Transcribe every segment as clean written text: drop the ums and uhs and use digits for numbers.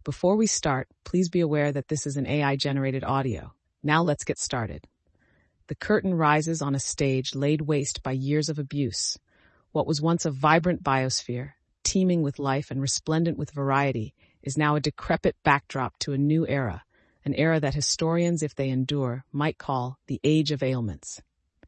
Before we start, please be aware that this is an AI-generated audio. Now let's get started. The curtain rises on a stage laid waste by years of abuse. What was once a vibrant biosphere, teeming with life and resplendent with variety, is now a decrepit backdrop to a new era, an era that historians, if they endure, might call the Age of Ailments.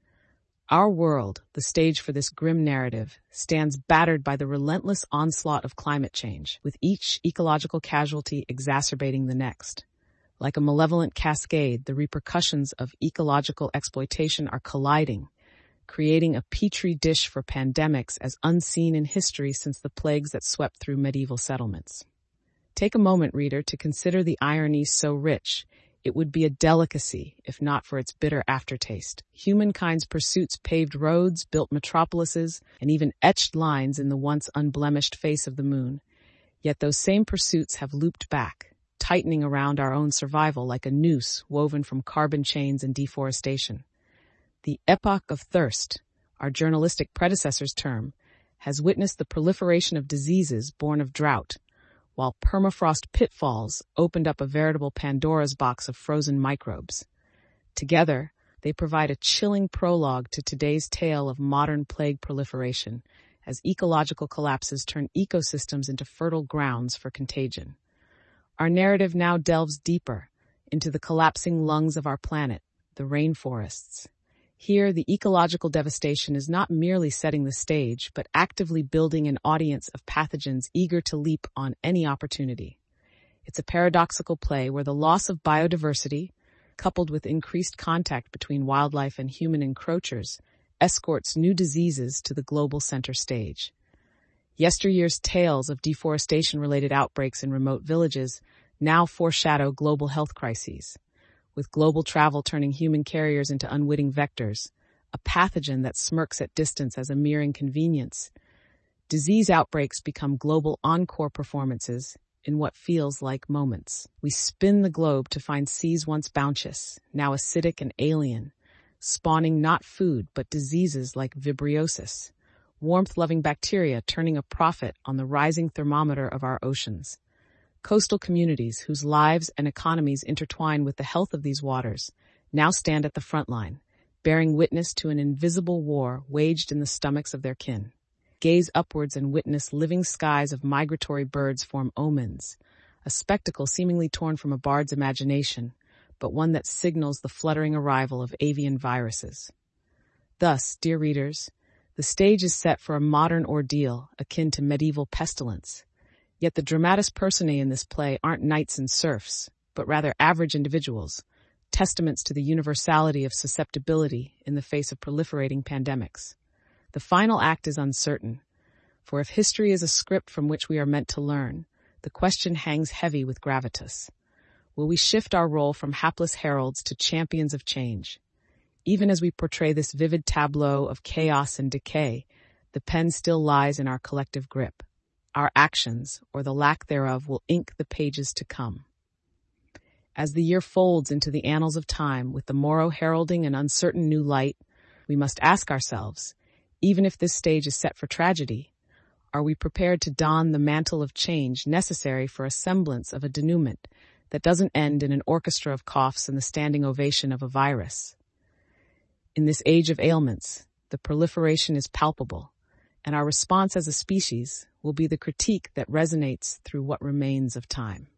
Our world, the stage for this grim narrative, stands battered by the relentless onslaught of climate change, with each ecological casualty exacerbating the next. Like a malevolent cascade, the repercussions of ecological exploitation are colliding, creating a petri dish for pandemics as unseen in history since the plagues that swept through medieval settlements. Take a moment, reader, to consider the irony so rich. It would be a delicacy if not for its bitter aftertaste. Humankind's pursuits paved roads, built metropolises, and even etched lines in the once unblemished face of the moon. Yet those same pursuits have looped back, tightening around our own survival like a noose woven from carbon chains and deforestation. The epoch of thirst, our journalistic predecessor's term, has witnessed the proliferation of diseases born of drought, while permafrost pitfalls opened up a veritable Pandora's box of frozen microbes. Together, they provide a chilling prologue to today's tale of modern plague proliferation, as ecological collapses turn ecosystems into fertile grounds for contagion. Our narrative now delves deeper into the collapsing lungs of our planet, the rainforests. Here, the ecological devastation is not merely setting the stage, but actively building an audience of pathogens eager to leap on any opportunity. It's a paradoxical play where the loss of biodiversity, coupled with increased contact between wildlife and human encroachers, escorts new diseases to the global center stage. Yesteryear's tales of deforestation-related outbreaks in remote villages now foreshadow global health crises, with global travel turning human carriers into unwitting vectors, a pathogen that smirks at distance as a mere inconvenience. Disease outbreaks become global encore performances in what feels like moments. We spin the globe to find seas once bounteous, now acidic and alien, spawning not food but diseases like vibriosis, warmth-loving bacteria turning a profit on the rising thermometer of our oceans. Coastal communities whose lives and economies intertwine with the health of these waters now stand at the front line, bearing witness to an invisible war waged in the stomachs of their kin. Gaze upwards and witness living skies of migratory birds form omens, a spectacle seemingly torn from a bard's imagination, but one that signals the fluttering arrival of avian viruses. Thus, dear readers, the stage is set for a modern ordeal akin to medieval pestilence. Yet the dramatis personae in this play aren't knights and serfs, but rather average individuals, testaments to the universality of susceptibility in the face of proliferating pandemics. The final act is uncertain, for if history is a script from which we are meant to learn, the question hangs heavy with gravitas. Will we shift our role from hapless heralds to champions of change? Even as we portray this vivid tableau of chaos and decay, the pen still lies in our collective grip. Our actions, or the lack thereof, will ink the pages to come. As the year folds into the annals of time with the morrow heralding an uncertain new light, we must ask ourselves, even if this stage is set for tragedy, are we prepared to don the mantle of change necessary for a semblance of a denouement that doesn't end in an orchestra of coughs and the standing ovation of a virus? In this age of ailments, the proliferation is palpable, and our response as a species will be the critique that resonates through what remains of time.